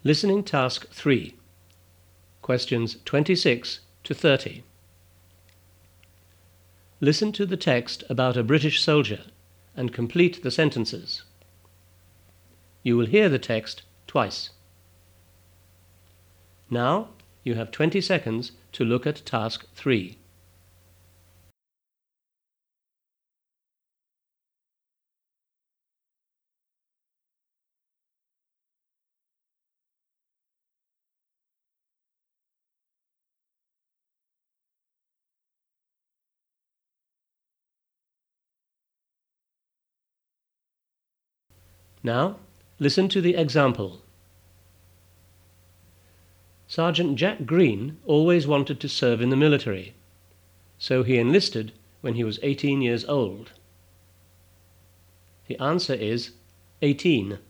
Listening Task 3. Questions 26 to 30. Listen to the text about a British soldier and complete the sentences. You will hear the text twice. Now you have 20 seconds to look at Task 3. Now, listen to the example. Sergeant Jack Green always wanted to serve in the military, so he enlisted when he was 18 years old. The answer is 18.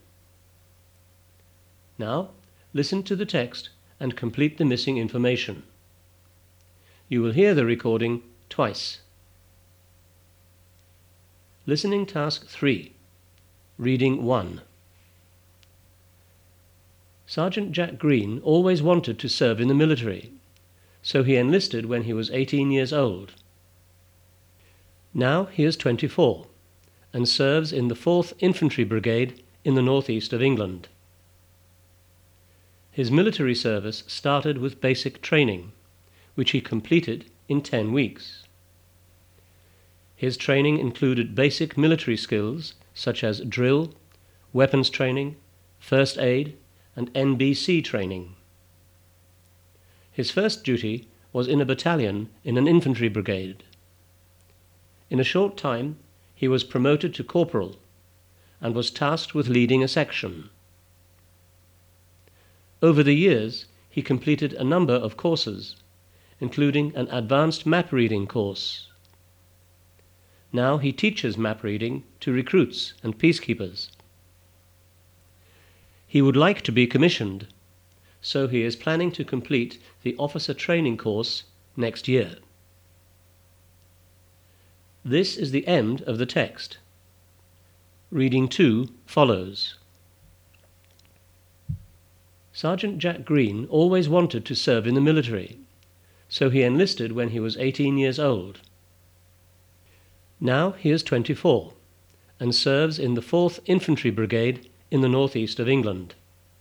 Now, listen to the text and complete the missing information. You will hear the recording twice. Listening Task 3. Reading 1. Sergeant Jack Green always wanted to serve in the military, so he enlisted when he was 18 years old. Now he is 24 and serves in the 4th Infantry Brigade in the northeast of England. His military service started with basic training, which he completed in 10 weeks. His training included basic military skills such as drill, weapons training, first aid, and NBC training. His first duty was in a battalion in an infantry brigade. In a short time, he was promoted to corporal and was tasked with leading a section. Over the years, he completed a number of courses, including an advanced map reading course. Now he teaches map reading to recruits and peacekeepers. He would like to be commissioned, so he is planning to complete the officer training course next year. This is the end of the text. Reading 2 follows. Sergeant Jack Green always wanted to serve in the military, so he enlisted when he was 18 years old. Now he is 24 and serves in the 4th Infantry Brigade in the northeast of England.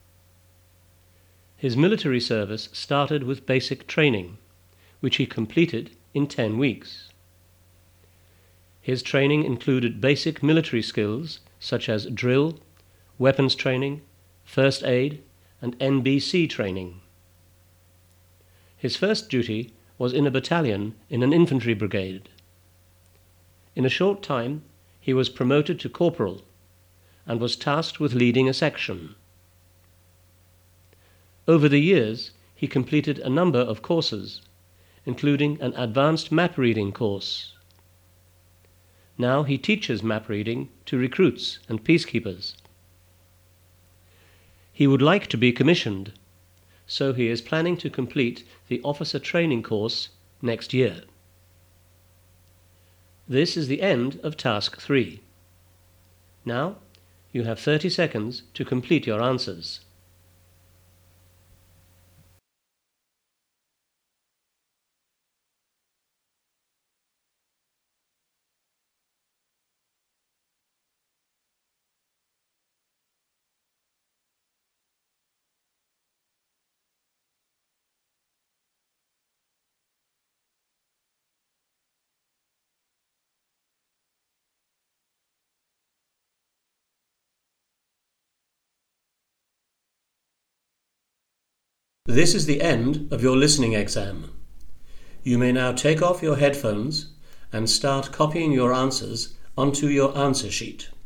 His military service started with basic training, which he completed in 10 weeks. His training included basic military skills such as drill, weapons training, first aid, and NBC training. His first duty was in a battalion in an infantry brigade. In a short time, he was promoted to corporal and was tasked with leading a section. Over the years, he completed a number of courses, including an advanced map reading course. Now he teaches map reading to recruits and peacekeepers. He would like to be commissioned, so he is planning to complete the officer training course next year. This is the end of Task 3. Now, you have 30 seconds to complete your answers. This is the end of your listening exam. You may now take off your headphones and start copying your answers onto your answer sheet.